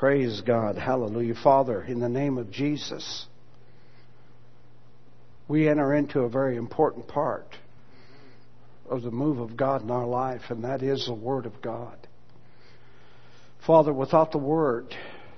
Praise God. Hallelujah. Father, in the name of Jesus, we enter into a very important part of the move of God in our life, and that is the Word of God. Father, without the Word,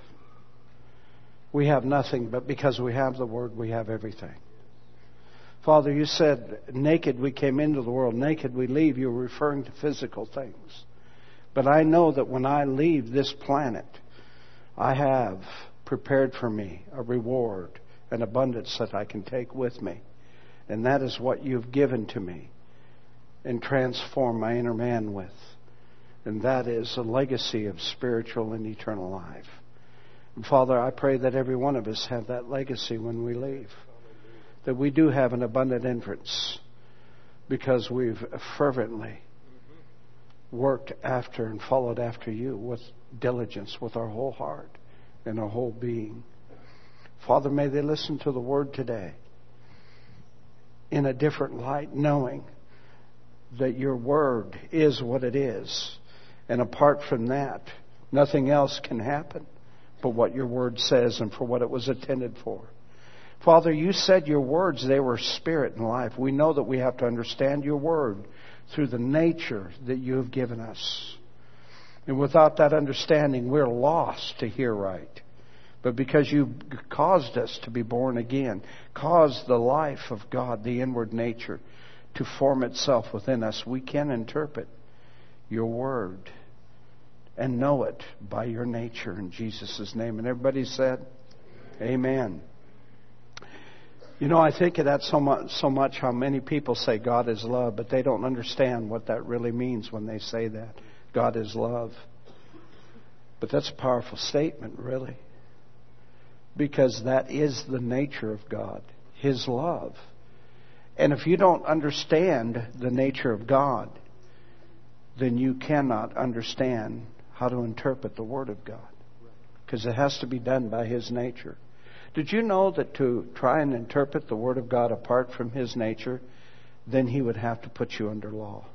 we have nothing, but because we have the Word, we have everything. Father, you said, naked we came into the world, naked we leave. You're referring to physical things. But I know that when I leave this planet, I have prepared for me a reward, an abundance that I can take with me. And that is what you've given to me and transform my inner man with. And that is a legacy of spiritual and eternal life. And Father, I pray that every one of us have that legacy when we leave. That we do have an abundant entrance because we've fervently worked after and followed after you with diligence, with our whole heart and our whole being. Father, may they listen to the Word today in a different light, knowing that your Word is what it is. And apart from that, nothing else can happen but what your Word says and for what it was intended for. Father, you said your words, they were spirit and life. We know that we have to understand your Word through the nature that you have given us. And without that understanding, we're lost to hear right. But because you caused us to be born again, caused the life of God, the inward nature, to form itself within us, we can interpret your Word and know it by your nature in Jesus' name. And everybody said, Amen. You know, I think of that so much how many people say God is love, but they don't understand what that really means when they say that. God is love. But that's a powerful statement, really. Because that is the nature of God, His love. And if you don't understand the nature of God, then you cannot understand how to interpret the Word of God. Because it has to be done by His nature. Did you know that to try and interpret the Word of God apart from His nature, then He would have to put you under law?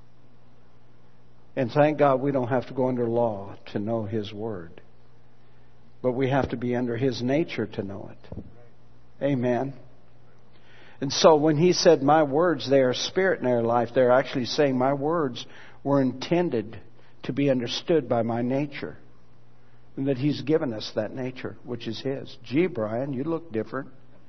And thank God we don't have to go under law to know His Word. But we have to be under His nature to know it. Amen. And so when He said, my words, they are spirit and they are life, they're actually saying my words were intended to be understood by my nature. And that He's given us that nature, which is His. Gee, Brian, you look different.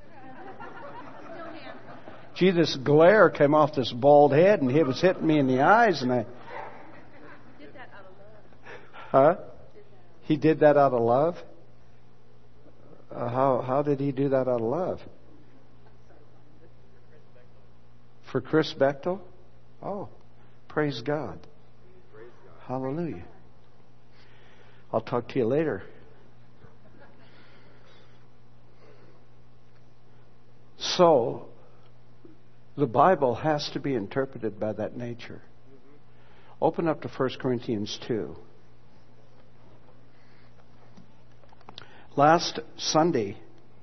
Gee, this glare came off this bald head and it was hitting me in the eyes. And I... He did that out of love. Huh? He did that out of love? How did He do that out of love? For Chris Bechtel? Oh, praise God. Hallelujah. I'll talk to you later. So, the Bible has to be interpreted by that nature. Open up to 1 Corinthians 2. Last Sunday,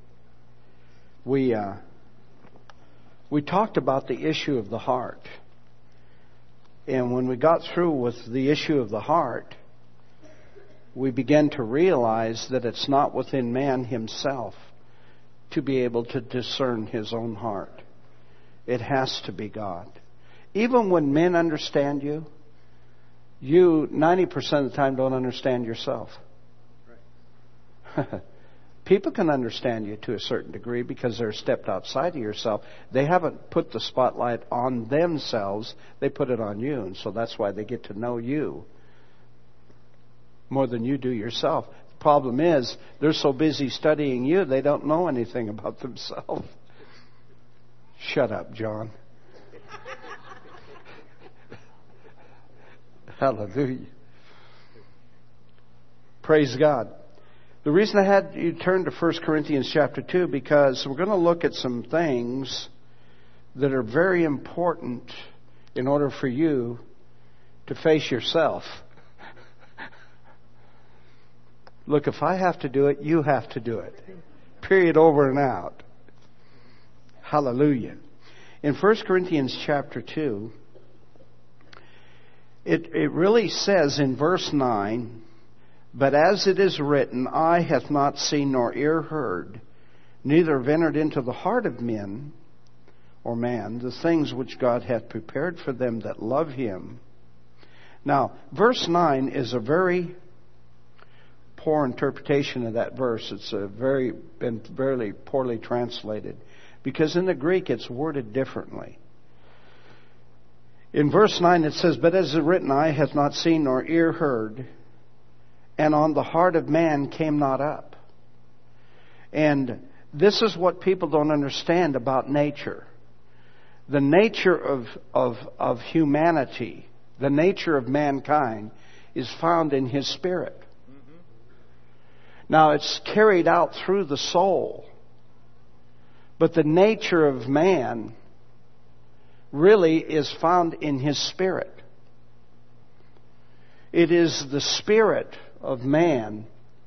we talked about the issue of the heart. And when we got through with the issue of the heart, we began to realize that it's not within man himself to be able to discern his own heart. It has to be God. Even when men understand you, you 90% of the time don't understand yourself. Right. People can understand you to a certain degree because they're stepped outside of yourself. They haven't put the spotlight on themselves. They put it on you. And so that's why they get to know you more than you do yourself. The problem is, they're so busy studying you, they don't know anything about themselves. Shut up, John. Hallelujah. Praise God. The reason I had you turn to 1 Corinthians chapter 2, because we're going to look at some things that are very important in order for you to face yourself. Look, if I have to do it, you have to do it. Period, over and out. Hallelujah. In 1 Corinthians chapter 2, it really says in verse 9 But as it is written, eye hath not seen nor ear heard, neither have entered into the heart of men or man the things which God hath prepared for them that love Him. Now, verse 9 is a very poor interpretation of that verse. It's been very poorly translated, because in the Greek it's worded differently. In verse 9 it says, but as it is written, eye hath not seen nor ear heard, and on the heart of man came not up. And this is what people don't understand about nature. The nature of humanity, the nature of mankind, is found in His Spirit. Now, it's carried out through the soul. But the nature of man really is found in his spirit. It is the spirit of man.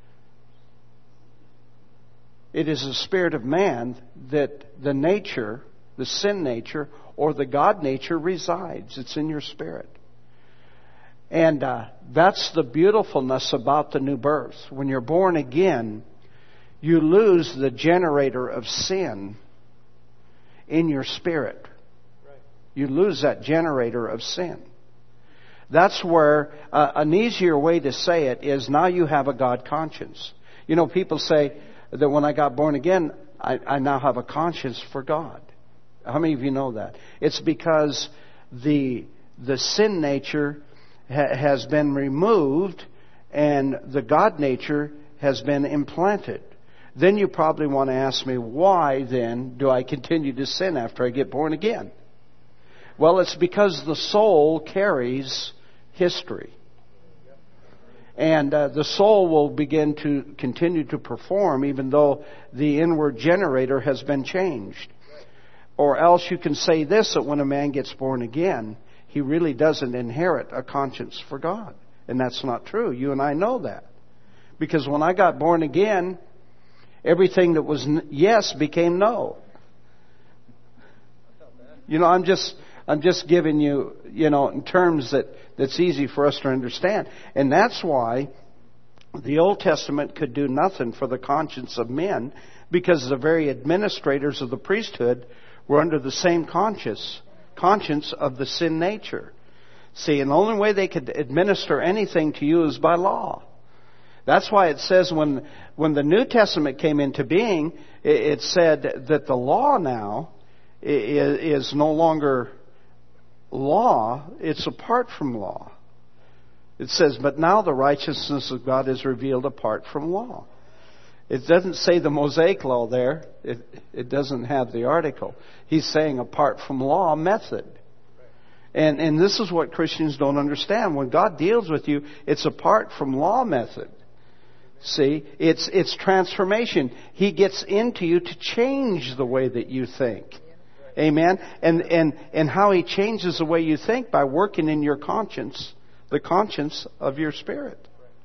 It is the spirit of man that the nature, the sin nature, or the God nature resides. It's in your spirit. And that's the beautifulness about the new birth. When you're born again, you lose the generator of sin in your spirit. You lose that generator of sin. That's where an easier way to say it is, now you have a God conscience. You know, people say that when I got born again, I now have a conscience for God. How many of you know that? It's because the sin nature has been removed and the God nature has been implanted. Then you probably want to ask me, why then do I continue to sin after I get born again? Well, it's because the soul carries history. And the soul will begin to continue to perform even though the inward generator has been changed. Or else you can say this, that when a man gets born again, he really doesn't inherit a conscience for God. And that's not true. You and I know that. Because when I got born again, everything that was yes became no. You know, I'm just giving you, in terms that's easy for us to understand. And that's why the Old Testament could do nothing for the conscience of men, because the very administrators of the priesthood were under the same conscience of the sin nature. See, and the only way they could administer anything to you is by law. That's why it says when the New Testament came into being, it said that the law now is no longer law, it's apart from law. It says, but now the righteousness of God is revealed apart from law. It doesn't say the Mosaic law there. It doesn't have the article. He's saying apart from law method. And this is what Christians don't understand. When God deals with you, it's apart from law method. See, it's transformation. He gets into you to change the way that you think. Amen. And how He changes the way you think by working in your conscience, the conscience of your spirit.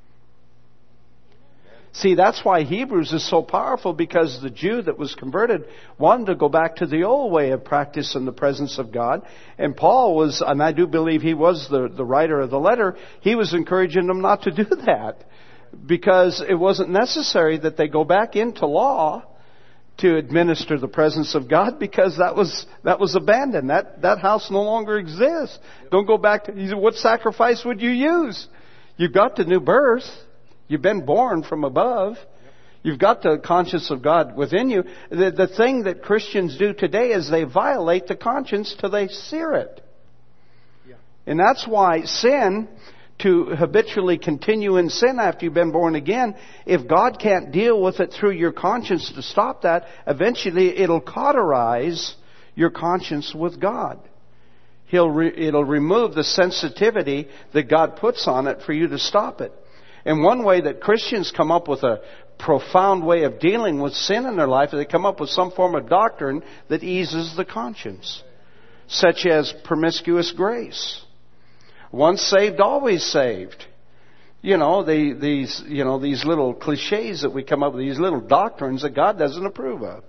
See, that's why Hebrews is so powerful, because the Jew that was converted wanted to go back to the old way of practice in the presence of God. And Paul was, and I do believe he was the writer of the letter, he was encouraging them not to do that, because it wasn't necessary that they go back into law to administer the presence of God, because that was abandoned. That house no longer exists. Don't go back to, what sacrifice would you use? You've got the new birth. You've been born from above. You've got the conscience of God within you. The thing that Christians do today is they violate the conscience till they sear it. Yeah. And that's why sin, to habitually continue in sin after you've been born again, if God can't deal with it through your conscience to stop that, eventually it'll cauterize your conscience with God. It'll remove the sensitivity that God puts on it for you to stop it. And one way that Christians come up with a profound way of dealing with sin in their life is they come up with some form of doctrine that eases the conscience, such as promiscuous grace. Once saved, always saved. These little cliches that we come up with, these little doctrines that God doesn't approve of.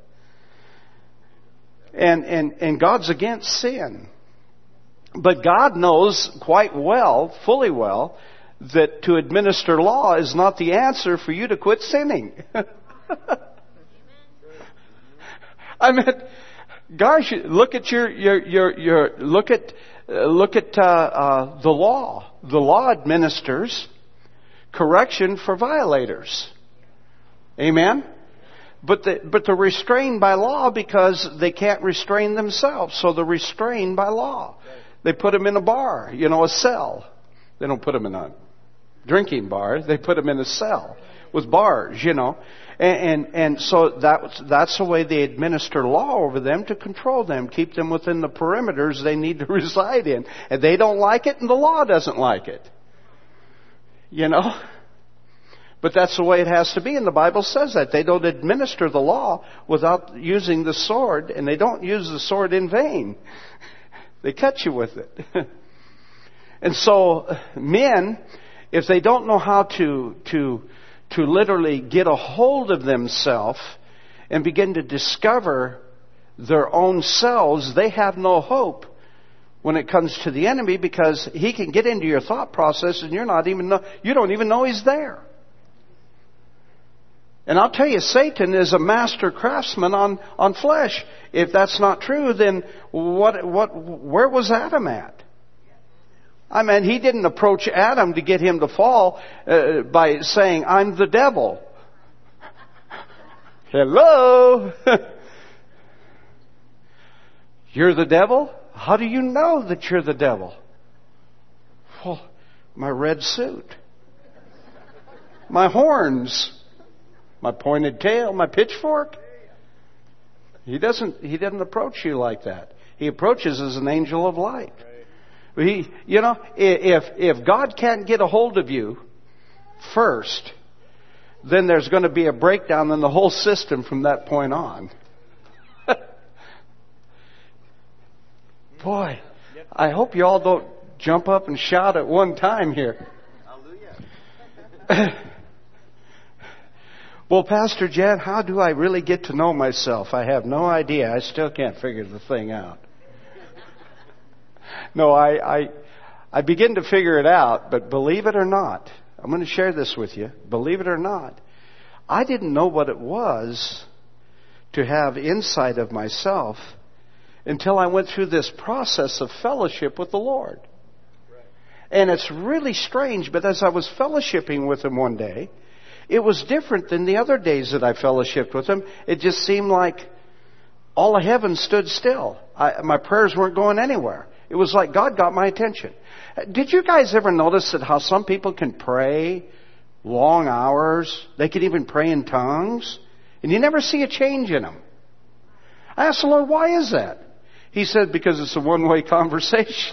And God's against sin. But God knows quite well, fully well, that to administer law is not the answer for you to quit sinning. I mean, gosh, look at look at the law. The law administers correction for violators. Amen? But they're restrained by law because they can't restrain themselves. So they're restrained by law. They put them in a bar, a cell. They don't put them in a drinking bar. They put them in a cell with bars, And so that's the way they administer law over them to control them, keep them within the perimeters they need to reside in. And they don't like it, and the law doesn't like it. But that's the way it has to be, and the Bible says that. They don't administer the law without using the sword, and they don't use the sword in vain. They cut you with it. And so, men, if they don't know how to literally get a hold of themselves and begin to discover their own selves, they have no hope when it comes to the enemy, because he can get into your thought process and you don't even know he's there. And I'll tell you, Satan is a master craftsman on flesh. If that's not true, then where was Adam at? I mean, he didn't approach Adam to get him to fall by saying, "I'm the devil." Hello? You're the devil? How do you know that you're the devil? Well, my red suit, my horns, my pointed tail, my pitchfork. He doesn't approach you like that. He approaches as an angel of light. If God can't get a hold of you first, then there's going to be a breakdown in the whole system from that point on. Boy, I hope you all don't jump up and shout at one time here. Hallelujah. Well, Pastor Jan, how do I really get to know myself? I have no idea. I still can't figure the thing out. No, I begin to figure it out, but believe it or not, I'm going to share this with you. Believe it or not, I didn't know what it was to have insight of myself until I went through this process of fellowship with the Lord. Right. And it's really strange, but as I was fellowshipping with Him one day, it was different than the other days that I fellowshipped with Him. It just seemed like all of heaven stood still. My prayers weren't going anywhere. It was like God got my attention. Did you guys ever notice that how some people can pray long hours? They can even pray in tongues. And you never see a change in them. I asked the Lord, why is that? He said, because it's a one-way conversation.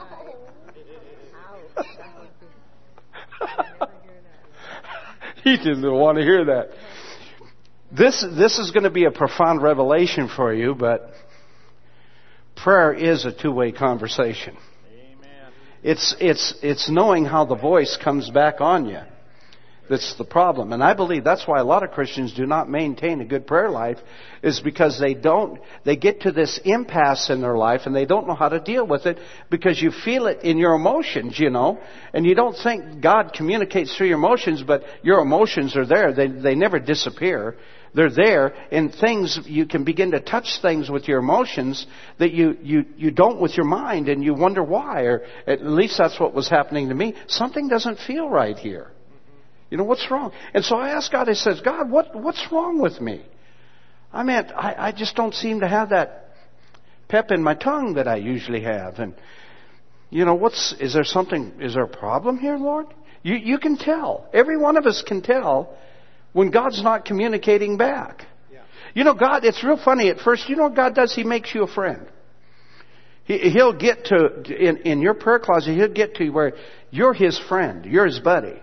He didn't want to hear that. This is going to be a profound revelation for you, but prayer is a two-way conversation. Amen. It's knowing how the voice comes back on you that's the problem. And I believe that's why a lot of Christians do not maintain a good prayer life, is because they get to this impasse in their life and they don't know how to deal with it, because you feel it in your emotions, and you don't think God communicates through your emotions, but your emotions are there. They never disappear. They're there, and you can begin to touch things with your emotions that you don't with your mind, and you wonder why, or at least that's what was happening to me. Something doesn't feel right here. What's wrong? And so I asked God, I says, God, what's wrong with me? I mean, I just don't seem to have that pep in my tongue that I usually have. And, is there a problem here, Lord? You can tell. Every one of us can tell when God's not communicating back. Yeah. God, it's real funny at first. What God does? He makes you a friend. He'll get to, in your prayer closet, He'll get to where you're His friend. You're His buddy.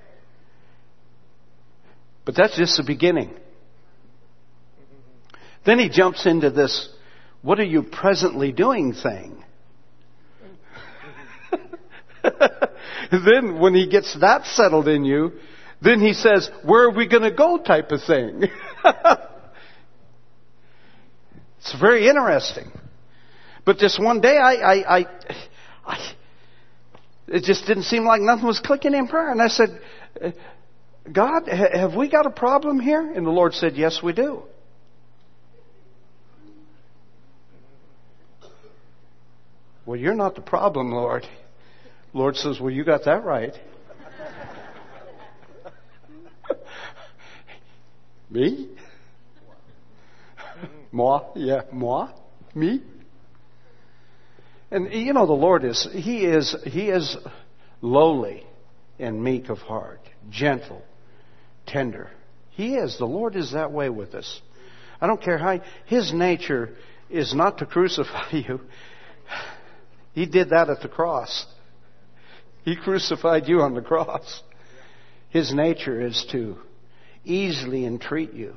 But that's just the beginning. Then He jumps into this, what are you presently doing thing. Then when He gets that settled in you, then He says, where are we going to go type of thing. It's very interesting. But this one day It just didn't seem like nothing was clicking in prayer. And I said, God, have we got a problem here? And the Lord said, yes, we do. Well, you're not the problem, Lord. The Lord says, well, you got that right. Me? Moi? Yeah, moi? Me? And you know, the Lord He is lowly and meek of heart, gentle, tender. He is. The Lord is that way with us. I don't care how. His nature is not to crucify you. He did that at the cross. He crucified you on the cross. His nature is to easily entreat you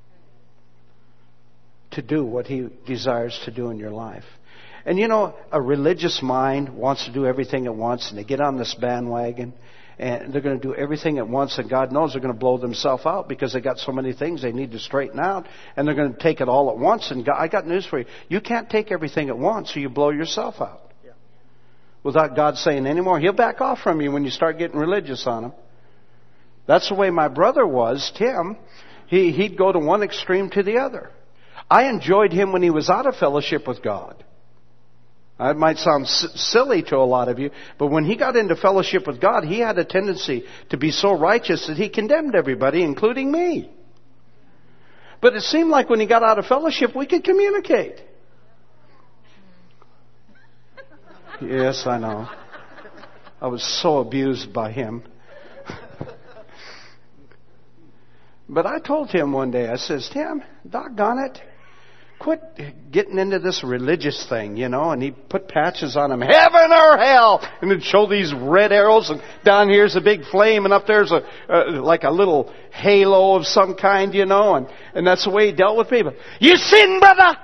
to do what He desires to do in your life. And you know, a religious mind wants to do everything at once, and they get on this bandwagon, and they're going to do everything at once, and God knows they're going to blow themselves out because they got so many things they need to straighten out, and they're going to take it all at once. And God, I got news for you. You can't take everything at once, or you blow yourself out. Without God saying anymore. He'll back off from you when you start getting religious on Him. That's the way my brother was, Tim. He'd go to one extreme to the other. I enjoyed him when he was out of fellowship with God. That might sound silly to a lot of you, but when he got into fellowship with God, he had a tendency to be so righteous that he condemned everybody, including me. But it seemed like when he got out of fellowship, we could communicate. Yes, I know. I was so abused by him. But I told him one day, I says, Tim, doggone it, quit getting into this religious thing, you know. And he put patches on him, heaven or hell, and it'd show these red arrows, and down here's a big flame, and up there's like a little halo of some kind, you know. And that's the way he dealt with me. But, you sin, brother!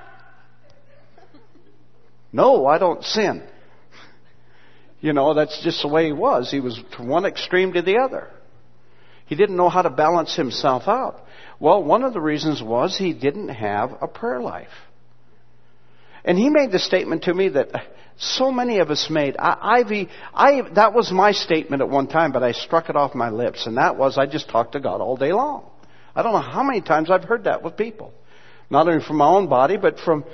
No, I don't sin. You know, that's just the way he was. He was from one extreme to the other. He didn't know how to balance himself out. Well, one of the reasons was he didn't have a prayer life. And he made the statement to me that so many of us made. That was my statement at one time, but I struck it off my lips. And that was, I just talked to God all day long. I don't know how many times I've heard that with people. Not only from my own body, but from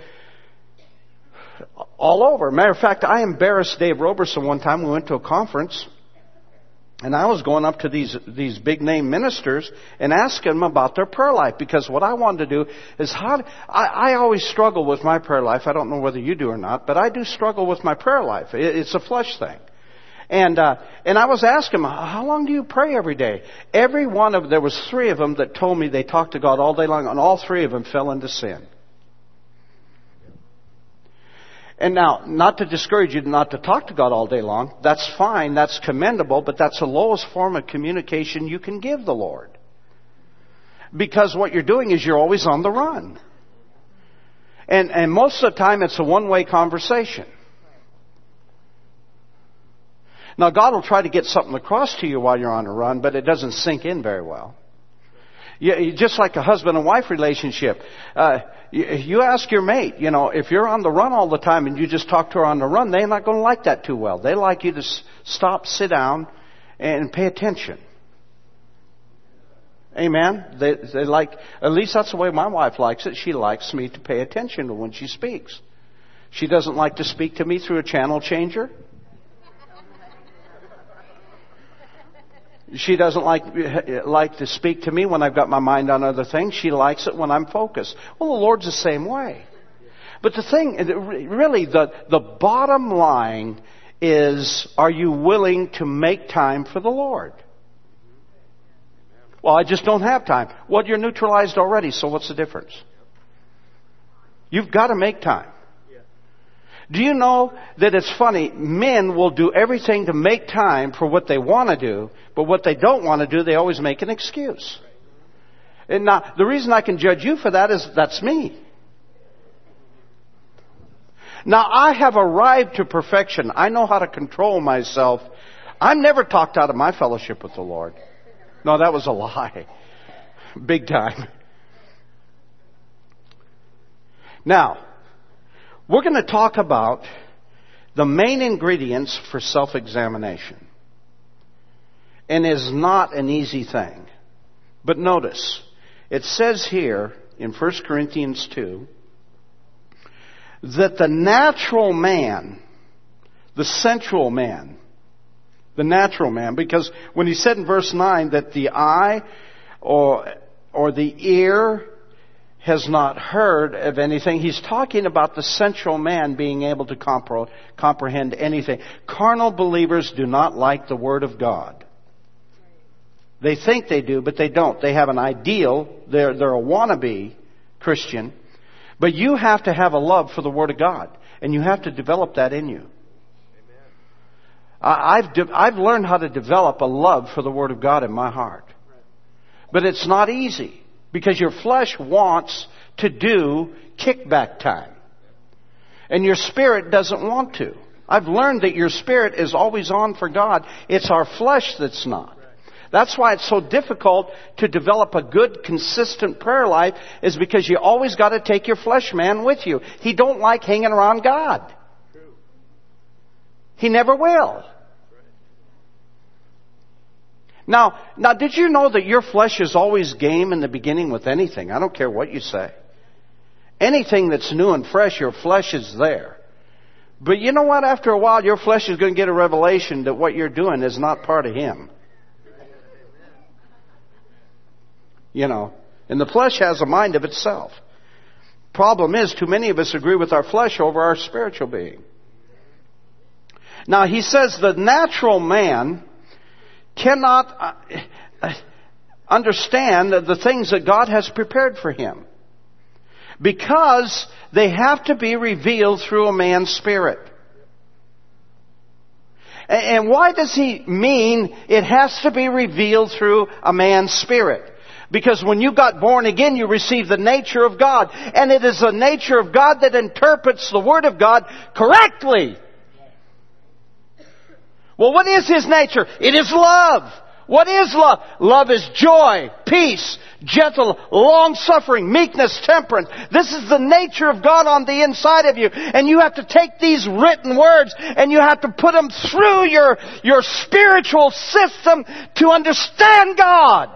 all over. Matter of fact, I embarrassed Dave Roberson one time. We went to a conference, and I was going up to these big name ministers and asking them about their prayer life, because what I wanted to do is I always struggle with my prayer life. I don't know whether you do or not, but I do struggle with my prayer life. It's a flesh thing. And I was asking them, how long do you pray every day? There was 3 of them that told me they talked to God all day long, and all 3 of them fell into sin. And now, not to discourage you not to talk to God all day long. That's fine. That's commendable. But that's the lowest form of communication you can give the Lord. Because what you're doing is you're always on the run. And most of the time it's a one-way conversation. Now, God will try to get something across to you while you're on a run, but it doesn't sink in very well. Just like a husband and wife relationship. You ask your mate, you know, if you're on the run all the time and you just talk to her on the run, they're not going to like that too well. They like you to stop, sit down, and pay attention. Amen? They like, at least that's the way my wife likes it. She likes me to pay attention to when she speaks. She doesn't like to speak to me through a channel changer. She doesn't like to speak to me when I've got my mind on other things. She likes it when I'm focused. Well, the Lord's the same way. But the thing, really, the bottom line is, are you willing to make time for the Lord? Well, I just don't have time. Well, you're neutralized already, so what's the difference? You've got to make time. Do you know that it's funny? Men will do everything to make time for what they want to do, but what they don't want to do, they always make an excuse. And now, the reason I can judge you for that is that's me. Now, I have arrived to perfection. I know how to control myself. I'm never talked out of my fellowship with the Lord. No, that was a lie. Big time. Now, we're going to talk about the main ingredients for self-examination. And is not an easy thing. But notice, it says here in 1 Corinthians 2 that the natural man, the sensual man, the natural man, because when he said in verse 9 that the eye or the ear has not heard of anything, he's talking about the sensual man being able to comprehend anything. Carnal believers do not like the Word of God. They think they do, but they don't. They have an ideal. They're a wannabe Christian. But you have to have a love for the Word of God. And you have to develop that in you. I've learned how to develop a love for the Word of God in my heart. But it's not easy. Because your flesh wants to do kickback time. And your spirit doesn't want to. I've learned that your spirit is always on for God. It's our flesh that's not. That's why it's so difficult to develop a good, consistent prayer life, is because you always got to take your flesh man with you. He don't like hanging around God. He never will. Now, did you know that your flesh is always game in the beginning with anything? I don't care what you say. Anything that's new and fresh, your flesh is there. But you know what? After a while, your flesh is going to get a revelation that what you're doing is not part of Him. You know, and the flesh has a mind of itself. Problem is, too many of us agree with our flesh over our spiritual being. Now, he says the natural man cannot understand the things that God has prepared for him, because they have to be revealed through a man's spirit. And why does he mean it has to be revealed through a man's spirit? Because when you got born again, you received the nature of God. And it is the nature of God that interprets the Word of God correctly. Well, what is His nature? It is love. What is love? Love is joy, peace, gentle, long-suffering, meekness, temperance. This is the nature of God on the inside of you. And you have to take these written words and you have to put them through your spiritual system to understand God.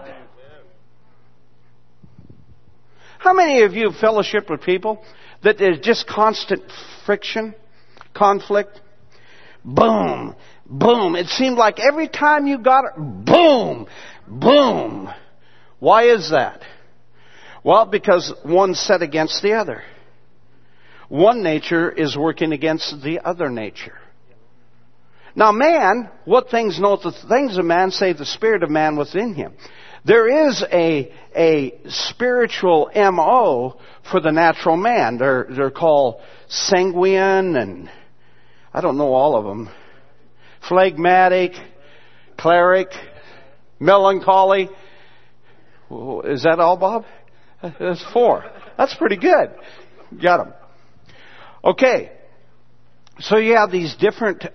How many of you fellowship with people that there's just constant friction, conflict? Boom, boom. It seemed like every time you got it, boom, boom. Why is that? Well, because one's set against the other. One nature is working against the other nature. Now man, what things knoweth the things of man, save the spirit of man within him. There is a spiritual M.O. for the natural man. They're called sanguine and I don't know all of them. Phlegmatic, choleric, melancholy. Is that all, Bob? That's 4. That's pretty good. Got them. Okay. So you have these different,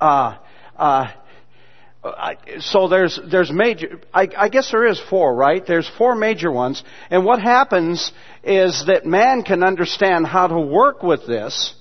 so there's major, I guess there is 4, right? There's 4 major ones. And what happens is that man can understand how to work with this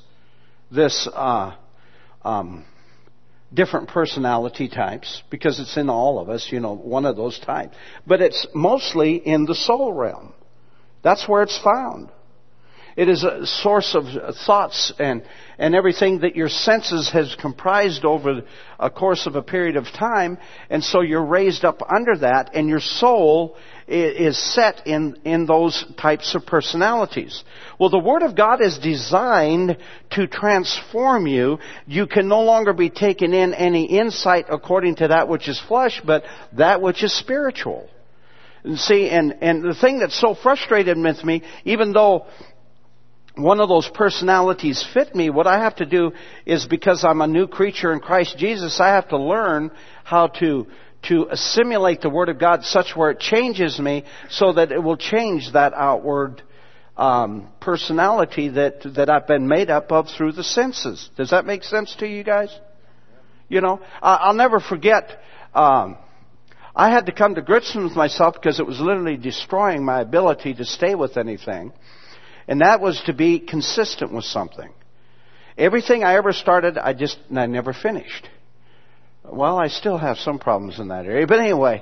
different personality types, because it's in all of us, one of those types. But it's mostly in the soul realm. That's where it's found. It is a source of thoughts and everything that your senses has comprised over a course of a period of time. And so you're raised up under that, and your soul is set in those types of personalities. Well, the Word of God is designed to transform you. You can no longer be taken in any insight according to that which is flesh, but that which is spiritual. And see, and the thing that's so frustrated with me, even though one of those personalities fit me, what I have to do is, because I'm a new creature in Christ Jesus, I have to learn how to assimilate the Word of God such where it changes me, so that it will change that outward personality that I've been made up of through the senses. Does that make sense to you guys? I'll never forget, I had to come to grips with myself because it was literally destroying my ability to stay with anything. And that was to be consistent with something. Everything I ever started, I never finished. Well, I still have some problems in that area. But anyway,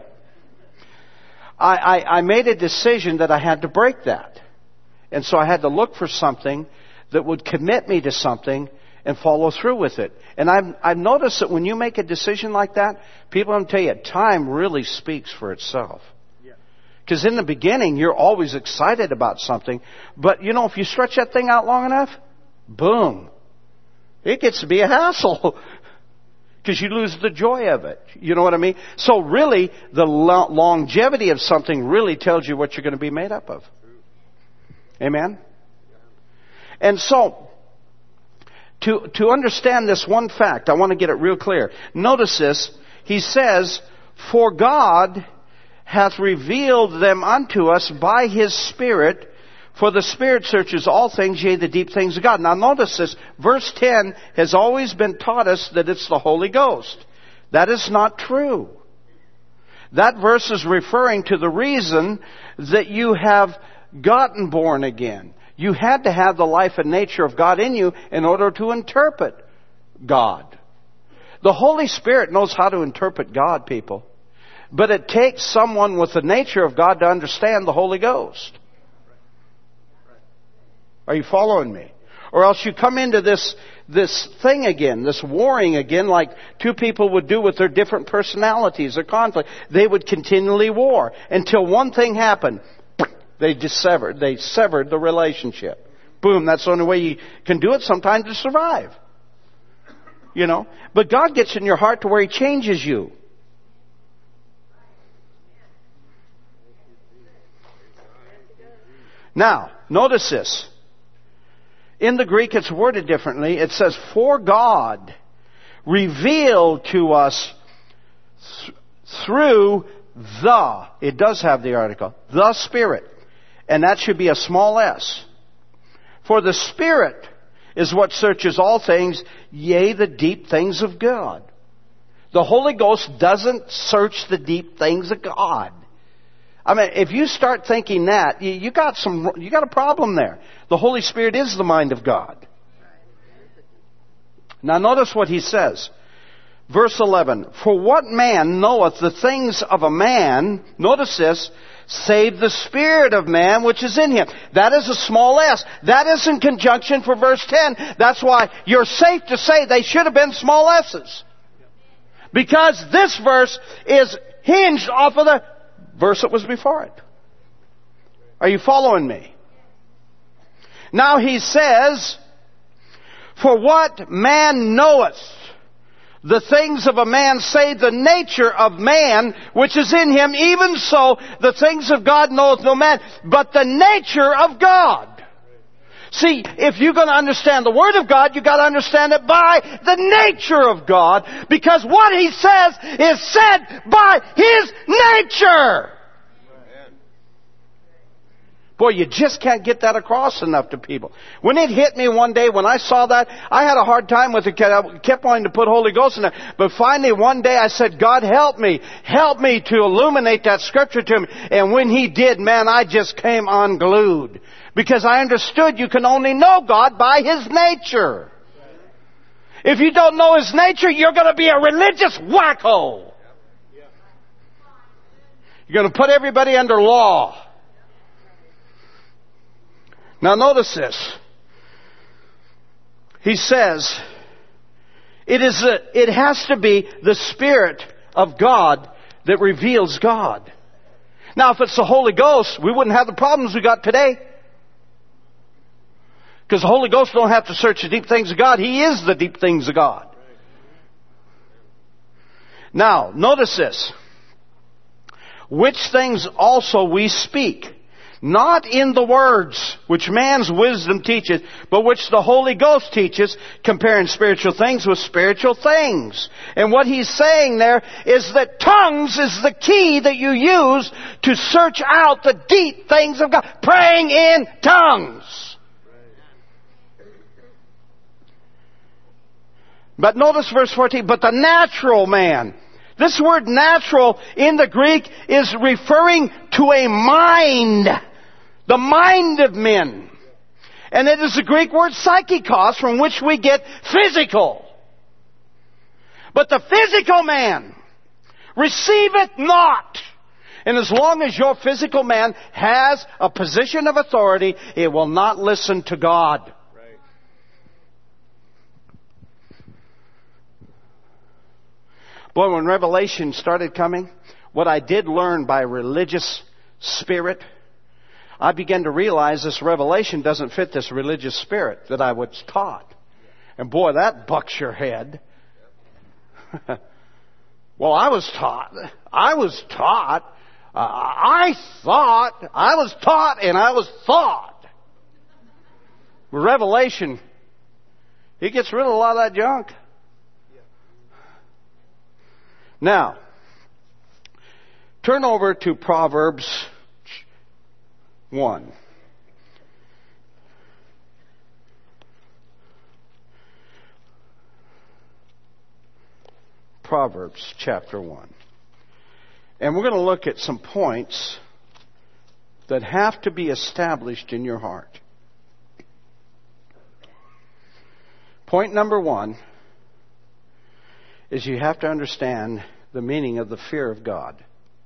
I made a decision that I had to break that. And so I had to look for something that would commit me to something and follow through with it. And I've noticed that when you make a decision like that, people don't tell you, time really speaks for itself. Because in the beginning, you're always excited about something. But, if you stretch that thing out long enough, boom, it gets to be a hassle. Because you lose the joy of it. You know what I mean? So really, the longevity of something really tells you what you're going to be made up of. Amen? And so, to understand this one fact, I want to get it real clear. Notice this. He says, "For God hath revealed them unto us by His Spirit, for the Spirit searches all things, yea, the deep things of God." Now notice this. Verse 10 has always been taught us that it's the Holy Ghost. That is not true. That verse is referring to the reason that you have gotten born again. You had to have the life and nature of God in you in order to interpret God. The Holy Spirit knows how to interpret God, people. But it takes someone with the nature of God to understand the Holy Ghost. Are you following me? Or else you come into this thing again, this warring again, like two people would do with their different personalities or conflict. They would continually war until one thing happened. They severed the relationship. Boom, that's the only way you can do it sometimes to survive. But God gets in your heart to where He changes you. Now, notice this. In the Greek, it's worded differently. It says, "For God revealed to us through the," it does have the article, "the Spirit." And that should be a small s. "For the Spirit is what searches all things, yea, the deep things of God." The Holy Ghost doesn't search the deep things of God. I mean, if you start thinking that, you got a problem there. The Holy Spirit is the mind of God. Now notice what he says. Verse 11, "For what man knoweth the things of a man," notice this, "save the spirit of man which is in him." That is a small s. That is in conjunction for verse 10. That's why you're safe to say they should have been small s's. Because this verse is hinged off of the verse that was before it. Are you following me? Now he says, "For what man knoweth the things of a man, save the nature of man which is in him, even so the things of God knoweth no man, but the nature of God." See, if you're going to understand the Word of God, you've got to understand it by the nature of God, because what He says is said by His nature. Boy, you just can't get that across enough to people. When it hit me one day, when I saw that, I had a hard time with it. I kept wanting to put Holy Ghost in it. But finally, one day I said, "God, help me. Help me to illuminate that Scripture to me." And when He did, man, I just came unglued. Because I understood you can only know God by His nature. If you don't know His nature, you're going to be a religious wacko. You're going to put everybody under law. Now notice this. He says, it has to be the Spirit of God that reveals God. Now if it's the Holy Ghost, we wouldn't have the problems we got today. Because the Holy Ghost don't have to search the deep things of God. He is the deep things of God. Now, notice this. "Which things also we speak, not in the words which man's wisdom teacheth, but which the Holy Ghost teaches, comparing spiritual things with spiritual things." And what he's saying there is that tongues is the key that you use to search out the deep things of God. Praying in tongues. But notice verse 14, "But the natural man." This word natural in the Greek is referring to a mind. The mind of men. And it is the Greek word psychikos, from which we get physical. But the physical man receiveth not. And as long as your physical man has a position of authority, it will not listen to God. Right. Boy, when Revelation started coming, what I did learn by religious spirit, I began to realize this revelation doesn't fit this religious spirit that I was taught. And boy, that bucks your head. Well, I was taught, and I was taught. Revelation, he gets rid of a lot of that junk. Now, turn over to Proverbs 1. Proverbs chapter 1. And we're going to look at some points that have to be established in your heart. Point number 1 is you have to understand the meaning of the fear of God.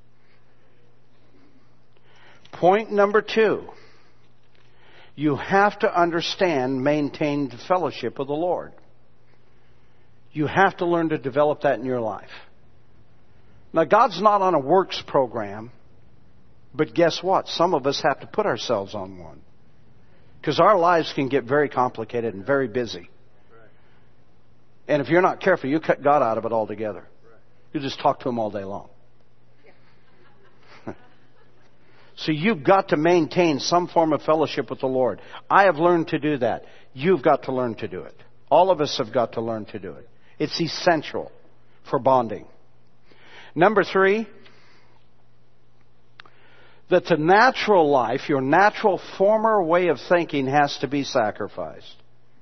Point number 2, you have to understand, maintain the fellowship of the Lord. You have to learn to develop that in your life. Now, God's not on a works program, but guess what? Some of us have to put ourselves on one. Because our lives can get very complicated and very busy. And if you're not careful, you cut God out of it altogether. You just talk to Him all day long. So you've got to maintain some form of fellowship with the Lord. I have learned to do that. You've got to learn to do it. All of us have got to learn to do it. It's essential for bonding. Number 3, that the natural life, your natural former way of thinking has to be sacrificed.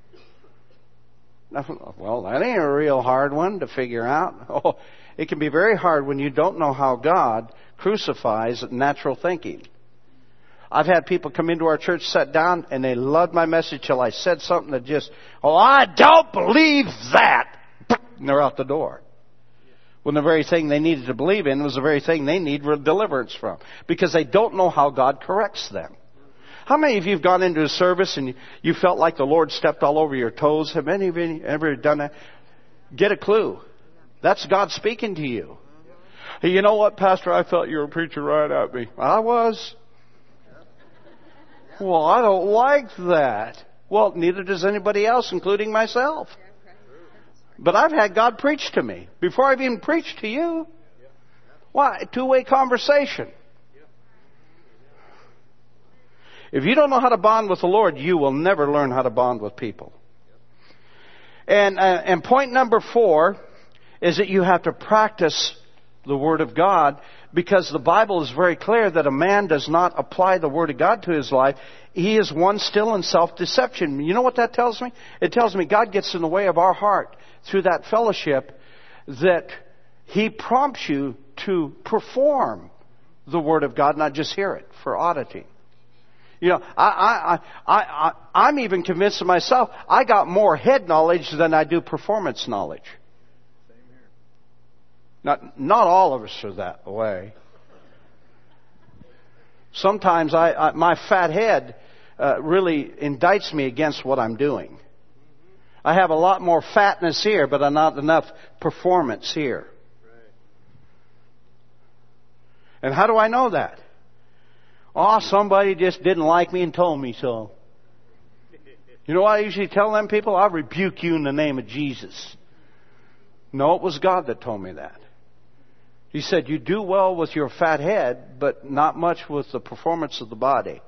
Well, that ain't a real hard one to figure out. Oh, it can be very hard when you don't know how God crucifies natural thinking. I've had people come into our church, sit down, and they loved my message till I said something that just, I don't believe that. And they're out the door. When the very thing they needed to believe in was the very thing they need deliverance from. Because they don't know how God corrects them. How many of you have gone into a service and you felt like the Lord stepped all over your toes? Have any of you ever done that? Get a clue. That's God speaking to you. Hey, you know what, Pastor? I felt you were preaching right at me. I was. Well, I don't like that. Well, neither does anybody else, including myself. But I've had God preach to me before I've even preached to you. Why? Two-way conversation. If you don't know how to bond with the Lord, you will never learn how to bond with people. And point number 4 is that you have to practice the Word of God, because the Bible is very clear that a man does not apply the Word of God to his life. He is one still in self-deception. You know what that tells me? It tells me God gets in the way of our heart through that fellowship, that He prompts you to perform the Word of God, not just hear it for oddity. You know, I'm even convinced of myself, I got more head knowledge than I do performance knowledge. Not all of us are that way. Sometimes my fat head really indicts me against what I'm doing. I have a lot more fatness here, but not enough performance here. And how do I know that? Somebody just didn't like me and told me so. You know what I usually tell them people? I rebuke you in the name of Jesus. No, it was God that told me that. He said, you do well with your fat head, but not much with the performance of the body.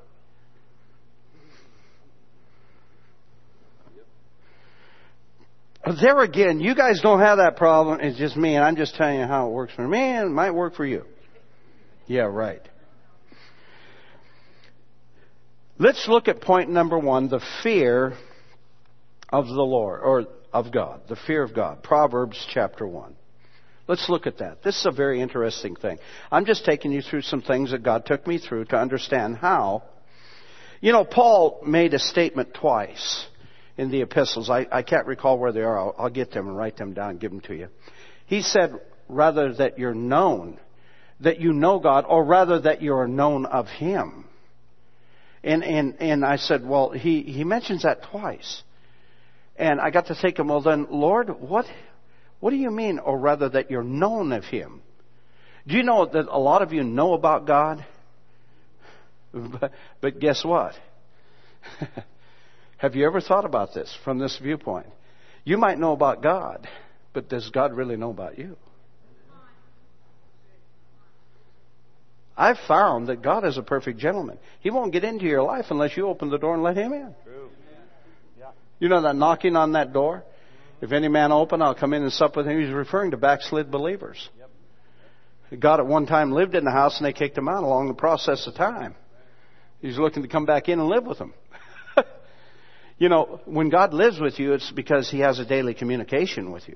There again, you guys don't have that problem. It's just me, and I'm just telling you how it works for me, and it might work for you. Yeah, right. Let's look at point number 1, the fear of the Lord, or of God, the fear of God. Proverbs chapter 1. Let's look at that. This is a very interesting thing. I'm just taking you through some things that God took me through to understand how You know, Paul made a statement twice in the epistles. I can't recall where they are. I'll get them and write them down and give them to you. He said, rather that you're known, that you know God, or rather that you're known of Him. And I said, well, he mentions that twice. And I got to thinking, well then, Lord, what do you mean, or rather that you're known of Him? Do you know that a lot of you know about God? But guess what? Have you ever thought about this from this viewpoint? You might know about God, but does God really know about you? I've found that God is a perfect gentleman. He won't get into your life unless you open the door and let Him in. True. You know that knocking on that door? If any man open, I'll come in and sup with him. He's referring to backslid believers. God at one time lived in the house and they kicked him out along the process of time. He's looking to come back in and live with them. You know, when God lives with you, it's because He has a daily communication with you.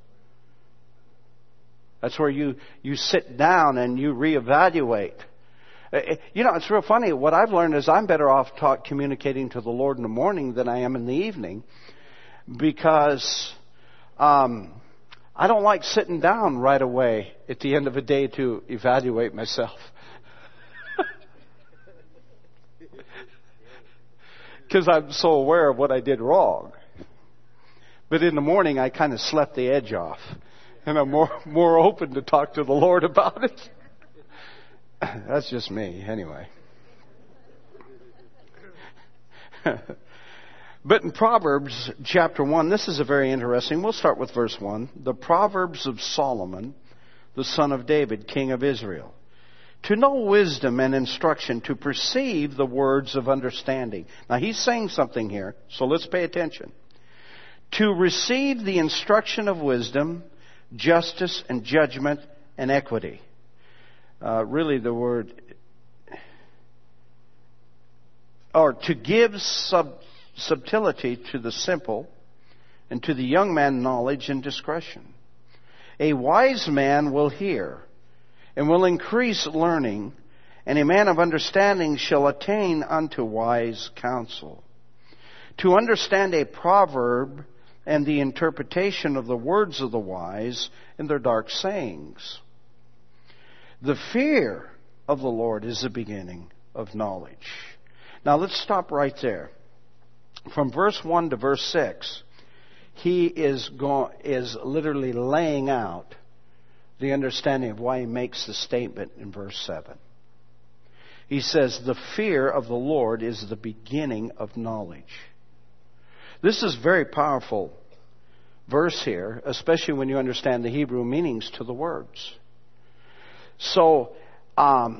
That's where you sit down and you reevaluate. You know, it's real funny. What I've learned is I'm better off communicating to the Lord in the morning than I am in the evening, because I don't like sitting down right away at the end of a day to evaluate myself. Because I'm so aware of what I did wrong. But in the morning, I kind of slept the edge off. And I'm more open to talk to the Lord about it. That's just me, anyway. But in Proverbs chapter 1, this is a very interesting. We'll start with verse 1. The Proverbs of Solomon, the son of David, king of Israel. To know wisdom and instruction, to perceive the words of understanding. Now he's saying something here, so let's pay attention. To receive the instruction of wisdom, justice and judgment and equity. Really the word, or to give subtlety to the simple, and to the young man knowledge and discretion. A wise man will hear, and will increase learning, and a man of understanding shall attain unto wise counsel. To understand a proverb and the interpretation of the words of the wise and their dark sayings. The fear of the Lord is the beginning of knowledge. Now let's stop right there. From verse 1 to verse 6, he is literally laying out the understanding of why he makes the statement in verse 7. He says, the fear of the Lord is the beginning of knowledge. This is very powerful verse here, especially when you understand the Hebrew meanings to the words. So, the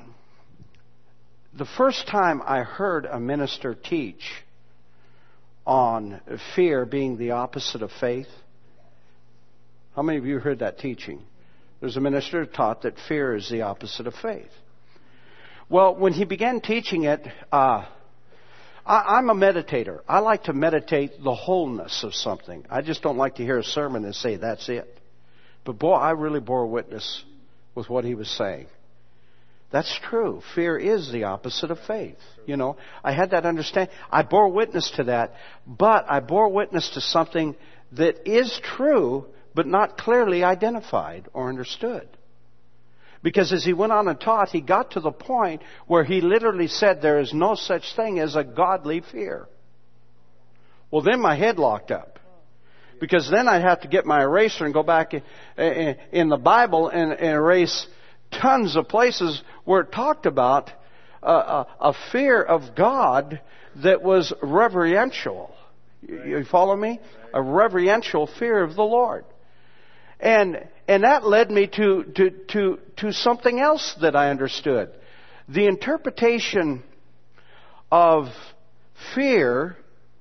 first time I heard a minister teach on fear being the opposite of faith, how many of you heard that teaching? There's a minister who taught that fear is the opposite of faith. Well, when he began teaching it, I'm a meditator. I like to meditate the wholeness of something. I just don't like to hear a sermon and say, that's it. But boy, I really bore witness with what he was saying. That's true. Fear is the opposite of faith. You know, I had that understanding. I bore witness to that, but I bore witness to something that is true, but not clearly identified or understood. Because as he went on and taught, he got to the point where he literally said there is no such thing as a godly fear. Well, then my head locked up. Because then I'd have to get my eraser and go back in the Bible and erase tons of places where it talked about a fear of God that was reverential. You follow me? A reverential fear of the Lord. And that led me to something else that I understood. The interpretation of fear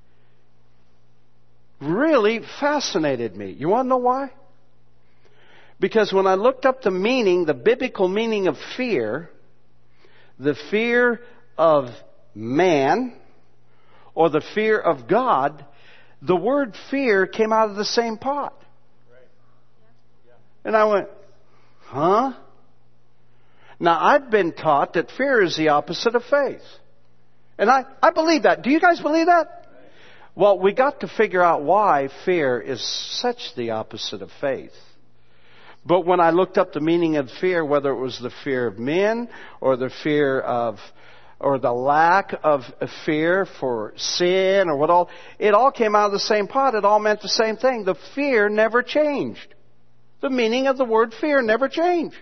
really fascinated me. You want to know why? Because when I looked up the meaning, the biblical meaning of fear, the fear of man or the fear of God, the word fear came out of the same pot. And I went, huh? Now, I've been taught that fear is the opposite of faith. And I believe that. Do you guys believe that? Well, we got to figure out why fear is such the opposite of faith. But when I looked up the meaning of fear, whether it was the fear of men or the fear of, or the lack of fear for sin or what all, it all came out of the same pot. It all meant the same thing. The fear never changed. The meaning of the word fear never changed.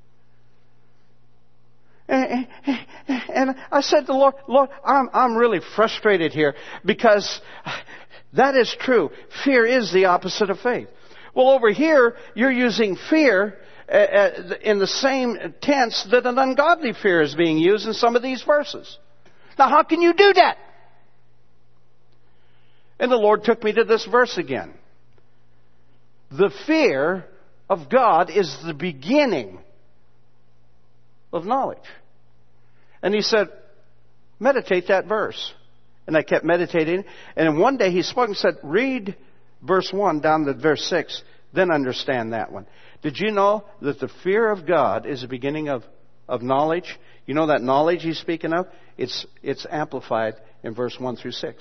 And I said to the Lord, Lord, I'm really frustrated here because that is true. Fear is the opposite of faith. Well, over here, you're using fear in the same tense that an ungodly fear is being used in some of these verses. Now, how can you do that? And the Lord took me to this verse again. The fear of God is the beginning of knowledge. And He said, meditate that verse. And I kept meditating. And then one day He spoke and said, read verse 1 down to verse 6, then understand that one. Did you know that the fear of God is the beginning of knowledge? You know that knowledge He's speaking of? It's amplified in verse 1 through 6.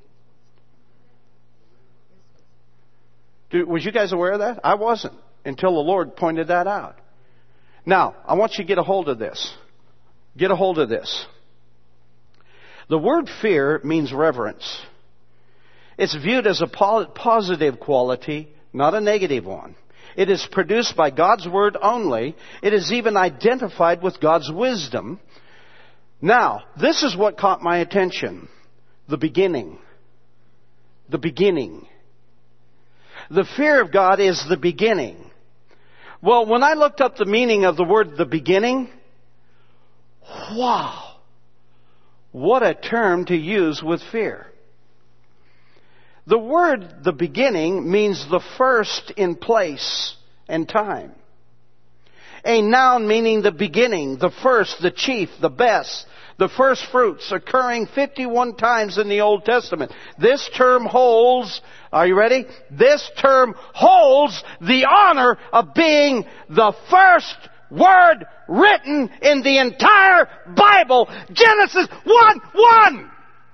Was you guys aware of that? I wasn't until the Lord pointed that out. Now, I want you to get a hold of this. Get a hold of this. The word fear means reverence. It's viewed as a positive quality, not a negative one. It is produced by God's Word only. It is even identified with God's wisdom. Now, this is what caught my attention. The beginning. The beginning. The fear of God is the beginning. Well, when I looked up the meaning of the word the beginning, wow! What a term to use with fear. The word the beginning means the first in place and time. A noun meaning the beginning, the first, the chief, the best, the first fruits, occurring 51 times in the Old Testament. This term holds, are you ready? This term holds the honor of being the first word written in the entire Bible. Genesis 1:1.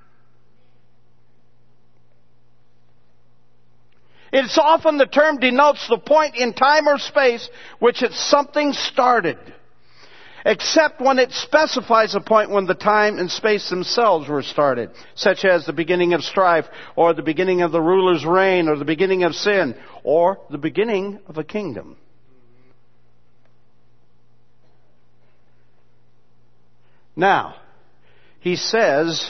It's often the term denotes the point in time or space which something started, except when it specifies a point when the time and space themselves were started, such as the beginning of strife, or the beginning of the ruler's reign, or the beginning of sin, or the beginning of a kingdom. Now, he says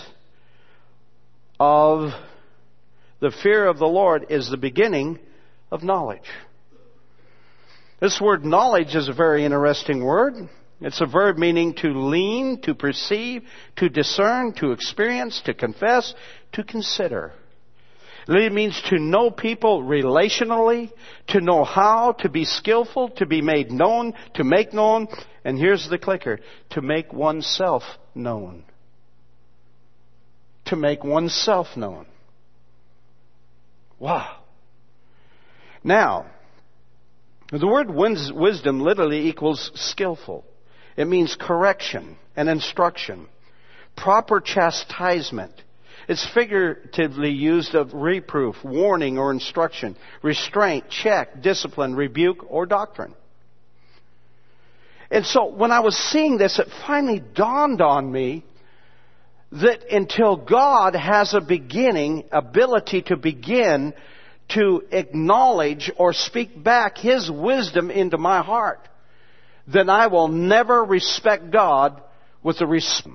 of the fear of the Lord is the beginning of knowledge. This word knowledge is a very interesting word. It's a verb meaning to lean, to perceive, to discern, to experience, to confess, to consider. It means to know people relationally, to know how, to be skillful, to be made known, to make known, and here's the clicker, to make oneself known. To make oneself known. Wow. Now, the word wisdom literally equals skillful. It means correction and instruction, proper chastisement. It's figuratively used of reproof, warning, or instruction, restraint, check, discipline, rebuke, or doctrine. And so when I was seeing this, it finally dawned on me that until God has a beginning, ability to begin to acknowledge or speak back His wisdom into my heart, then I will never respect God with the respect.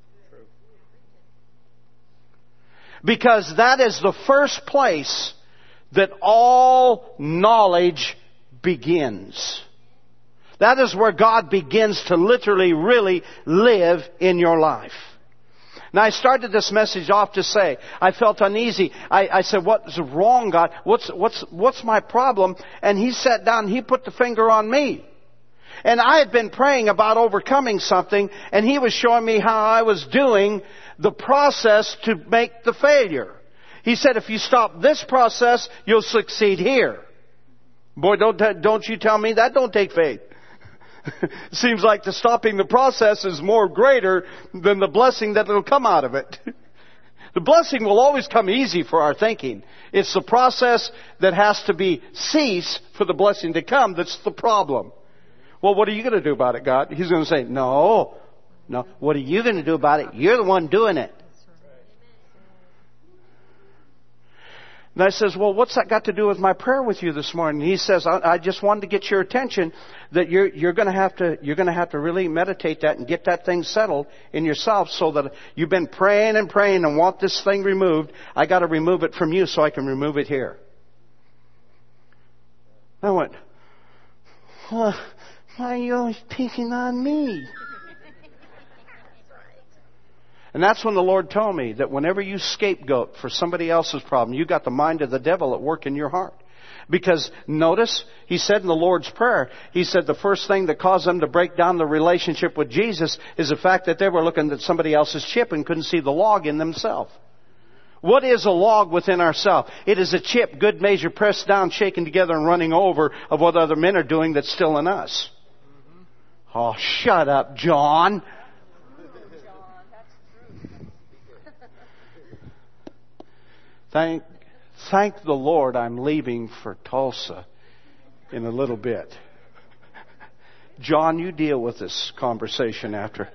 Because that is the first place that all knowledge begins. That is where God begins to literally, really live in your life. Now, I started this message off to say, I felt uneasy. I said, what's wrong, God? What's my problem? And He sat down and He put the finger on me. And I had been praying about overcoming something, and He was showing me how I was doing the process to make the failure. He said, if you stop this process, you'll succeed here. Boy, don't you tell me that don't take faith. Seems like the stopping the process is more greater than the blessing that will come out of it. The blessing will always come easy for our thinking. It's the process that has to be ceased for the blessing to come that's the problem. Well, what are you going to do about it, God? He's going to say, no. What are you going to do about it? You're the one doing it. And I says, well, what's that got to do with my prayer with you this morning? He says, I just wanted to get your attention that you're going to have to really meditate that and get that thing settled in yourself, so that you've been praying and want this thing removed. I got to remove it from you so I can remove it here. I went, why are you always picking on me? And that's when the Lord told me that whenever you scapegoat for somebody else's problem, you got the mind of the devil at work in your heart. Because notice, he said in the Lord's Prayer, he said the first thing that caused them to break down the relationship with Jesus is the fact that they were looking at somebody else's chip and couldn't see the log in themselves. What is a log within ourselves? It is a chip, good measure, pressed down, shaken together, and running over of what other men are doing that's still in us. Oh, shut up, John. Thank the Lord I'm leaving for Tulsa in a little bit. John, you deal with this conversation after.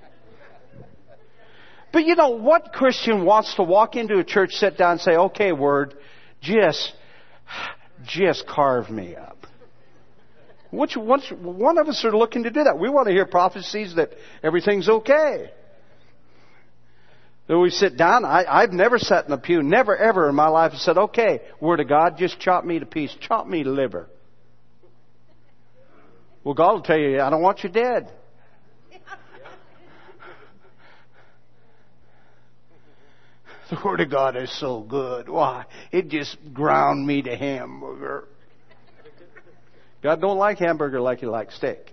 But you know, what Christian wants to walk into a church, sit down and say, okay, Word, just carve me up? One of us are looking to do that. We want to hear prophecies that everything's okay. Then we sit down. I've never sat in a pew, never ever in my life, and said, okay, Word of God, just chop me to pieces, chop me to liver. Well, God will tell you, I don't want you dead. The Word of God is so good. Why? It just ground me to hamburger. God don't like hamburger like He likes steak.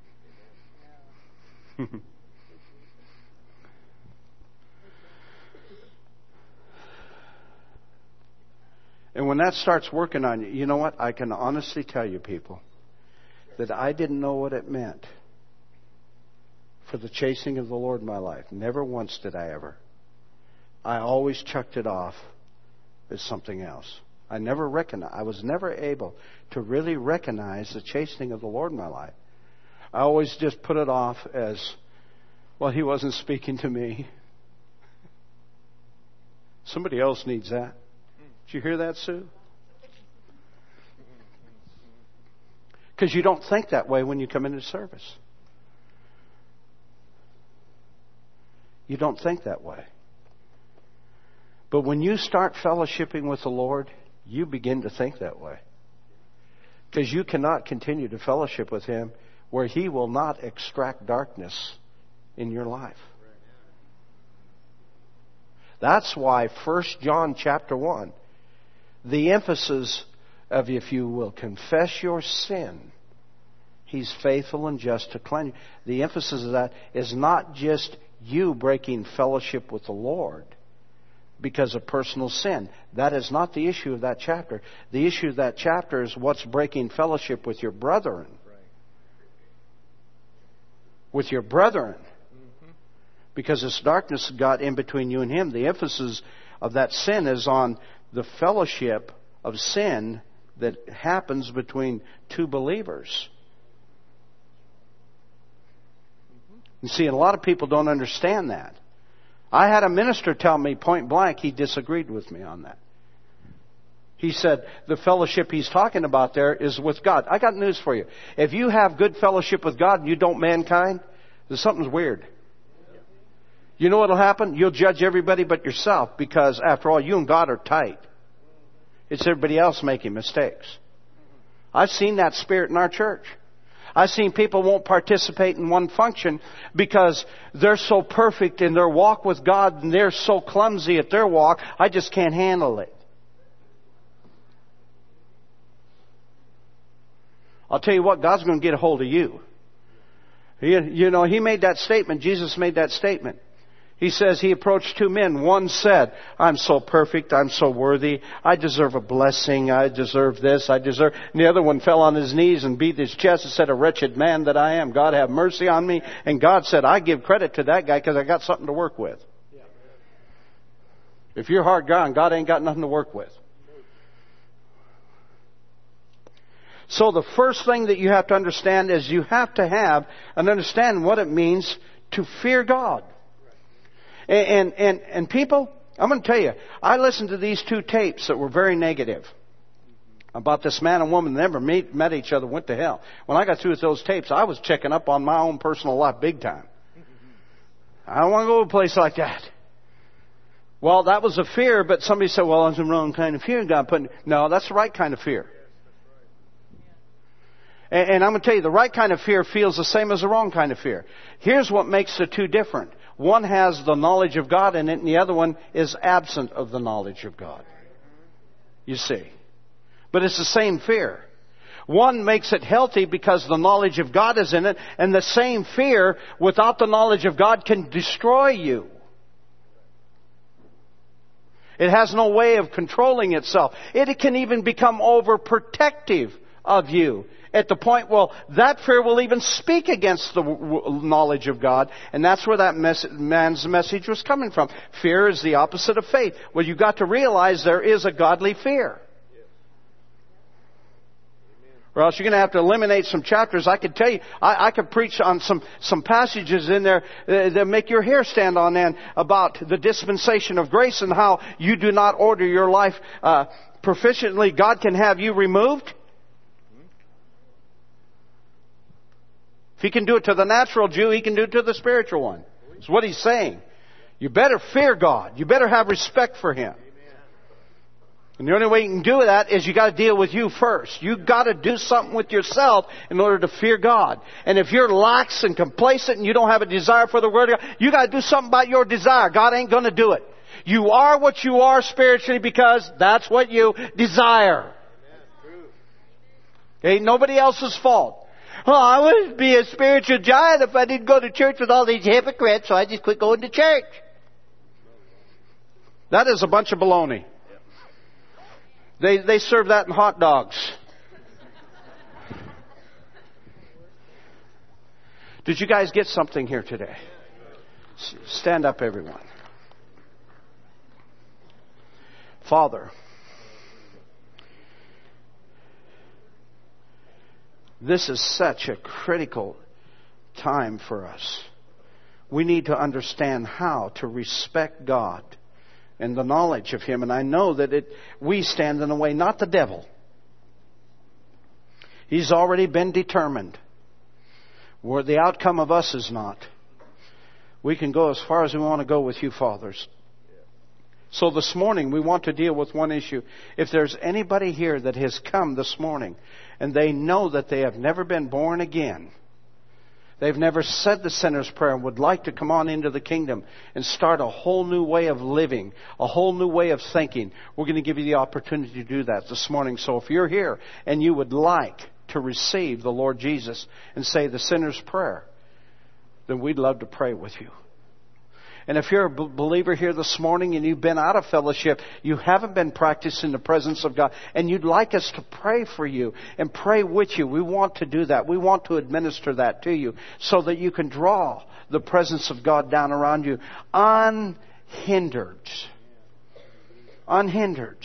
And when that starts working on you, you know what? I can honestly tell you, people, that I didn't know what it meant for the chasing of the Lord in my life. Never once did I ever. I always chucked it off as something else. I was never able to really recognize the chastening of the Lord in my life. I always just put it off as, well, He wasn't speaking to me. Somebody else needs that. Did you hear that, Sue? Because you don't think that way when you come into service. You don't think that way. But when you start fellowshipping with the Lord, you begin to think that way. Because you cannot continue to fellowship with Him where He will not extract darkness in your life. That's why 1 John chapter 1, the emphasis of, if you will confess your sin, He's faithful and just to cleanse you. The emphasis of that is not just you breaking fellowship with the Lord because of personal sin. That is not the issue of that chapter. The issue of that chapter is what's breaking fellowship with your brethren. With your brethren. Because this darkness got in between you and Him. The emphasis of that sin is on the fellowship of sin that happens between two believers. You see, and a lot of people don't understand that. I had a minister tell me point blank he disagreed with me on that. He said the fellowship he's talking about there is with God. I got news for you. If you have good fellowship with God and you don't mankind, then something's weird. You know what will happen? You'll judge everybody but yourself, because after all, you and God are tight. It's everybody else making mistakes. I've seen that spirit in our church. I've seen people won't participate in one function because they're so perfect in their walk with God and they're so clumsy at their walk, I just can't handle it. I'll tell you what, God's going to get a hold of you. You know, He made that statement. Jesus made that statement. He says he approached two men. One said, I'm so perfect, I'm so worthy, I deserve a blessing, I deserve this, I deserve... And the other one fell on his knees and beat his chest and said, a wretched man that I am, God have mercy on me. And God said, I give credit to that guy because I got something to work with. If you're hard gone, God ain't got nothing to work with. So the first thing that you have to understand is you have to have and understand what it means to fear God. And people, I'm going to tell you, I listened to these two tapes that were very negative about this man and woman that never met each other, went to hell. When I got through with those tapes, I was checking up on my own personal life big time. I don't want to go to a place like that. Well, that was a fear, but somebody said, well, that's the wrong kind of fear God put in. No, that's the right kind of fear. And I'm going to tell you, the right kind of fear feels the same as the wrong kind of fear. Here's what makes the two different. One has the knowledge of God in it, and the other one is absent of the knowledge of God. You see. But it's the same fear. One makes it healthy because the knowledge of God is in it, and the same fear without the knowledge of God can destroy you. It has no way of controlling itself. It can even become overprotective of you. At the point, well, that fear will even speak against the knowledge of God. And that's where that man's message was coming from. Fear is the opposite of faith. Well, you've got to realize there is a godly fear. Or else you're going to have to eliminate some chapters. I could tell you, I could preach on some passages in there that make your hair stand on end about the dispensation of grace and how you do not order your life proficiently. God can have you removed. If He can do it to the natural Jew, He can do it to the spiritual one. That's what He's saying. You better fear God. You better have respect for Him. And the only way you can do that is you got to deal with you first. You got to do something with yourself in order to fear God. And if you're lax and complacent and you don't have a desire for the Word of God, you got to do something about your desire. God ain't going to do it. You are what you are spiritually because that's what you desire. It ain't nobody else's fault. Oh, I wouldn't be a spiritual giant if I didn't go to church with all these hypocrites, so I just quit going to church. That is a bunch of baloney. They serve that in hot dogs. Did you guys get something here today? Stand up, everyone. Father, this is such a critical time for us. We need to understand how to respect God and the knowledge of Him. And I know that we stand in the way, not the devil. He's already been determined. Where the outcome of us is not. We can go as far as we want to go with you, fathers. So this morning we want to deal with one issue. If there's anybody here that has come this morning and they know that they have never been born again, they've never said the sinner's prayer and would like to come on into the kingdom and start a whole new way of living, a whole new way of thinking, we're going to give you the opportunity to do that this morning. So if you're here and you would like to receive the Lord Jesus and say the sinner's prayer, then we'd love to pray with you. And if you're a believer here this morning and you've been out of fellowship, you haven't been practicing the presence of God, and you'd like us to pray for you and pray with you, we want to do that. We want to administer that to you so that you can draw the presence of God down around you unhindered. Unhindered.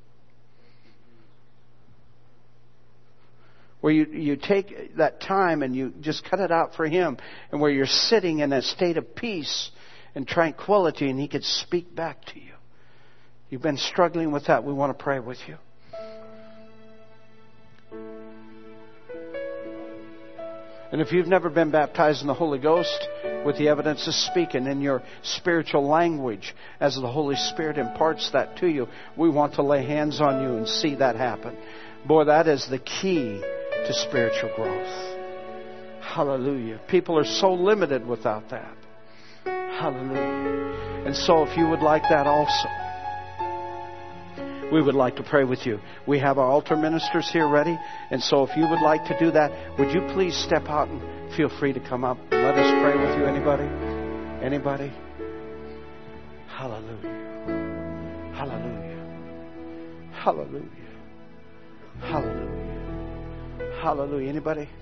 Where you take that time and you just cut it out for Him, and where you're sitting in a state of peace and tranquility, and He could speak back to you. You've been struggling with that. We want to pray with you. And if you've never been baptized in the Holy Ghost with the evidence of speaking in your spiritual language as the Holy Spirit imparts that to you, we want to lay hands on you and see that happen. Boy, that is the key to spiritual growth. Hallelujah. People are so limited without that. Hallelujah. And so if you would like that also, we would like to pray with you. We have our altar ministers here ready. And so if you would like to do that, would you please step out and feel free to come up. Let us pray with you. Anybody? Anybody? Hallelujah. Hallelujah. Hallelujah. Hallelujah. Hallelujah. Anybody?